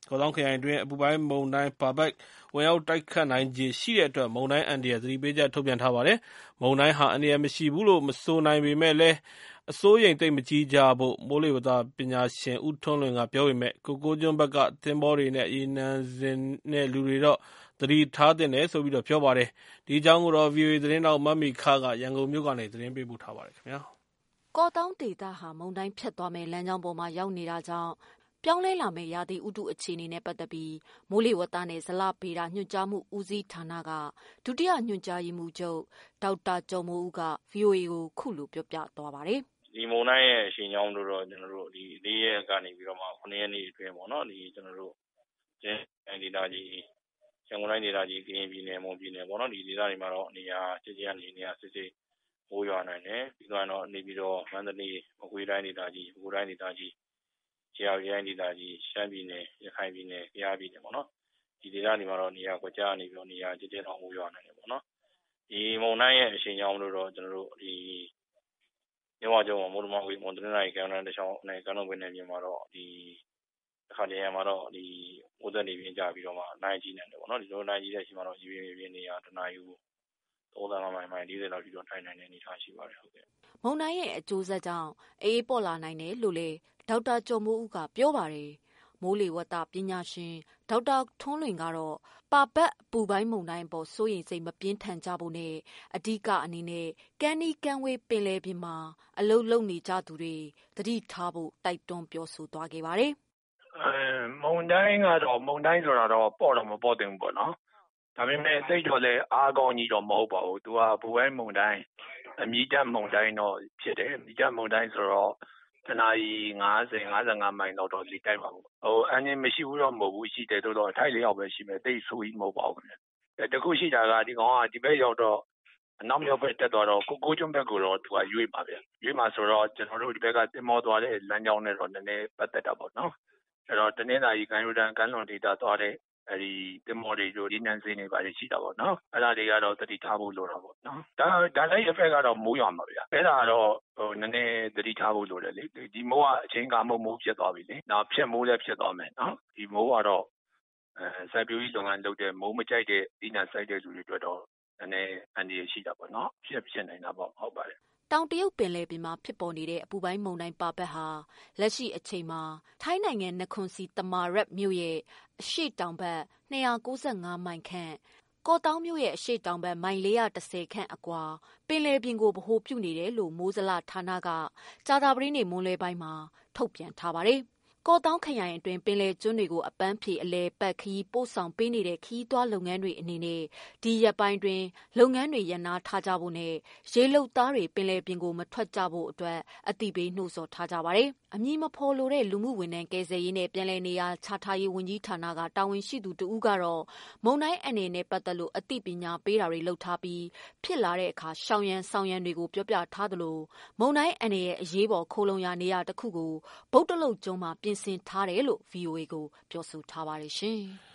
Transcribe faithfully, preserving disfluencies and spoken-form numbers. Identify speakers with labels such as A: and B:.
A: ကော်သောင်းခရိုင်အတွင်းအပူပိုင်းမုန်တိုင်းဘာဘတ်ဝင်ရောက်တိုက်ခတ်နိုင်ခြေရှိတဲ့အတွက်မုန်တိုင်းအန္တရာယ်သတိပေးချက်ထုတ်ပြန်ထားပါတယ်။မုန်တိုင်းဟာအန္တရာယ်မရှိဘူးလို့မဆိုနိုင်ပေမဲ့လည်းအစိုးရိမ်သိပ်မကြီးကြဖို့မိုးလေဝသပညာရှင်ဦးထွန်းလွင်ကပြောပေမဲ့ကိုကိုကျွန်းဘက်ကသင်္ဘောတွေနဲ့ရေနံစင်နဲ့လူတွေတော့သတိထားသင့်တယ်ဆိုပြီးတော့ပြောပါတယ်။ဒီအကြောင်းကိုတော့ ဗွီအိုအေသတင်းတောက်မမီခကရန်ကုန်မြို့ကနေသတင်းပေးပို့ထားပါတယ်ခင်ဗျာ
B: ။ကော်တောင်းဒေသဟာမုန်တိုင်းဖြတ်သွားမယ့်လမ်းကြောင်းပေါ်မှာရောက်နေတာကြောင့်ပြောင်းလဲလာမယ့်ရာသီဥတုအခြေအနေနဲ့ပတ်သက်ပြီးမိုးလေဝသနဲ့ဇလဗေဒညွှန်ကြားမှုဦးစီးဌာနကဒုတိယညွှန်ကြားရေးမှူးချုပ်ဒေါက်တာကျော်မိုးဦးက ဗွီအိုအေကိုခုလိုပြောပြသွားပါတယ်
C: ။ဒီမုန်တိုင်းရဲ့အရှိန်ကြောင့်လို့တော့ကျွန်တော်တို့ဒီလေးရက်ကနေပြီးတော့မှခုနှစ်ရက်နေ့အတွင်းပေါ့နော်ဒီကျွန်တော်တို့ကျင်းတိုင်းဒေသကြီးရန်ကုန်တိုင်းဒေသကြီးကရင်ပြည်နယ်မွန်ပြည်နယ်ပေါ့နော်ဒီဒေသတွေမှာတော့နေရာကျကျနေနေရာစစ်စစ်မိုးရွာနိုင်တယ်ပြီးတော့နေပြီးတော့မန္တလေးမကွေးတိုင်းဒေသကြီးပဲခူးတိုင်းဒေသကြီးကြာရိုင်းဒေသကြီးရှမ်းပြည်နယ်ရခိုင်ပြည်နယ်ကြားပြည်နယ်ပေါ့နော်ဒီဒေသတွေမှာတော့နေရာကွက်ကြားနေပြီးတော့နေရာကျကျတော့မိုးရွာနိုင်တယ်ပေါ့နော်ဒီမုန်တိုင်းရဲ့အရှိန်ကြောင့်လို့တော့ကျွန်တော်တို့ဒီညဝကျော်မိုးတမဝေမွန်တနင်္လာရီကမ်းတန်းတစ်ချောင်းနဲ့ကမ်းလုံးပင်နယ်ပြင်မှာတော့ဒီအခါတရံမှာတော့ဒီမိုးသက်နေပြင်းကြပြီးတော့မှနိုင်ကြီးနေတယ်ပေါ့နော်ဒီလိုနိုင်ကြီးတဲ့အချိန်မှာတော့ရေပြင်းပြင်းနေရတနာယူသုံးသန်းမိုင်မိုင်၄၀လောက်ထိတော့ထိုင်နိုင်တဲ့အနေအထားရှိပါတယ်ဟုတ်ကဲ့
B: မုန်တိုင်းရဲ့အကျိုးဆက်ကြောင့်အေးပေါ်လာနိုင်တယ်လို့လေဒေါက်တာကျော်မိုးဦးကပြောပါတယ်မိုးလေဝသပညာရှင်ဒေါက်တာထွန်းလွင်ကတော့ပါပတ်ပူပိုင်းမုန်တိုင်းပေါ်စိုးရိမ်စိတ်မပြင်းထန်ကြဖို့နဲ့အဓိကအနေနဲ့ကန်းနီးကန်းဝေးပင်လယ်ပြင်မှာအလုလုံနေကြသူတွေသတိထားဖို့တိုက်တွန်းပြောဆိုသွားခဲ့ပါတယ်
D: အဲမုန်တိုင်းကတော့မုန်တိုင်းဆိုတာတော့ပေါ့တော့မပေါ့တင်ဘူးပေါ့နော်ဒါပေမဲ့သိတော့လဲအားကောင်းကြီးတော့မဟုတ်ပါဘူးသူကပူပိုင်းမုန်တိုင်းအမြင့်တက်မုန်တိုင်းတော့ဖြစ်တယ်အမြင့်တက်မုန်တိုင်းဆိုတော့တနာရီ၅၀ ၅၅မိုင်တော့တော့လေတိုက်ပါဘူးဟိုအန်ရင်မရှိဘူးတော့မဟုတ်ဘူးရှိတယ်တော့ထိုက်လေးရောက်ပဲရှိမယ်တိတ်ဆိုးကြီးမဟုတ်ပါဘူးအဲတခုရှိတာကဒီကောင်ကဒီဘက်ရောက်တော့အနောက်မြောက်ဘက်တက်သွားတော့ကိုကိုကျွန်းဘက်ကိုတော့သူကရွေ့ပါဗျရွေ့မှာဆိုတော့ကျွန်တော်တို့ဒီဘက်ကတင်မောသွားတဲ့လမ်းကြောင်းနဲ့တော့နည်းနည်းပတ်သက်တာပေါ့နော်အဲ့တော့တနင်္လာရီကမ်းရိုးတန်းကမ်းလွန်ဒေသသွားတဲ့အဲဒီတင်မောတွေတို့ဒီနန်းစင်းတွေပါရှိတာပေါ့နော်အဲ့ဒါတွေကတော့တတိထားဖို့လိုတာပေါ့နော်ဒါဒါလိုက် effect ကတော့မိုးရွာမှာဗျအဲ့ဒါတော့ဟိုနည်းနည်းတတိထားဖို့လိုတယ်လေဒီမိုးကအချိန်ကမိုးမိုးဖြစ်သွားပြီလေနောက်ဖြစ်မိုးလည်းဖြစ်သွားမယ်နော်ဒီမိုးကတော့အဲစိုက်ပျိုးရေးလုပ်ငန်းလုပ်တဲ့မိုးမကြိုက်တဲ့ဒီနာစိုက်တဲ့လူတွေအတွက်တော့နည်းနည်းအန္တရာယ်ရှိတာပေါ့နော်ဖြစ်ဖြစ်နေတာပေါ့ဟုတ်ပါတယ်
B: တောင်တရုတ်ပင်လယ်ပြင်မှာဖြစ်ပေါ်နေတဲ့အပူပိုင်းမုန်တိုင်းပါဘတ်ဟာလက်ရှိအချိန်မှာထိုင်းနိုင်ငံနခွန်စီတမာရက်မြို့ရဲ့အရှေ့တောင်ဘက်၂၉၅မိုင်ခန့်ကော့တောင်းမြို့ရဲ့အရှေ့တောင်ဘက်မိုင်၄၁၀ခန့်အကွာပင်လယ်ပြင်ကိုဗဟိုပြုနေတယ်လို့မိုးဇလဌာနကကြာသပတေးနေ့မွန်းလွဲပိုင်းမှာထုတ်ပြန်ထားပါတယ်။ကော့တောင်းခရိုင်အတွင်းပင်လယ်ကျွန်းတွေကိုအပန်းဖြေအလဲပတ်ခီးပို့ဆောင်ပေးနေတဲ့ခီးသွွားလုပ်ငန်းတွေအနေနဲ့ဒီရက်ပိုင်းတွင်လုပ်ငန်းတွေရပ်နားထားကြဖို့နဲ့ရေလုတ်သားတွေပင်လယ်ပြင်ကိုမထွက်ကြဖို့အတွက်အသိပေးနှိုးဆော်ထားကြပါတယ်။အမည်မဖော်လိုတဲ့လူမှုဝန်ထမ်းကယ်ဆယ်ရေးနဲ့ပြည်내နေရာချထားရေးဝန်ကြီးဌာနကတာဝန်ရှိသူတဦးကတော့မုန်တိုင်းအနေနဲ့ပတ်သက်လို့အသိပညာပေးတာတွေလုပ်ထားပြီးဖြစ်လာတဲ့အခါရှောင်ရန်ဆောင်ရန်တွေကိုပြောပြထားသလိုမုန်တိုင်းအနေရဲ့အရေးပေါ်ခိုးလုံရနေရတစ်ခုကိုဗုဒ္ဓလုတ်ကျွန်းမှာပြင်ဆင်ထားတယ်လို့ ဗီအိုအေ ကိုပြောဆိုထားပါတယ်ရှင်။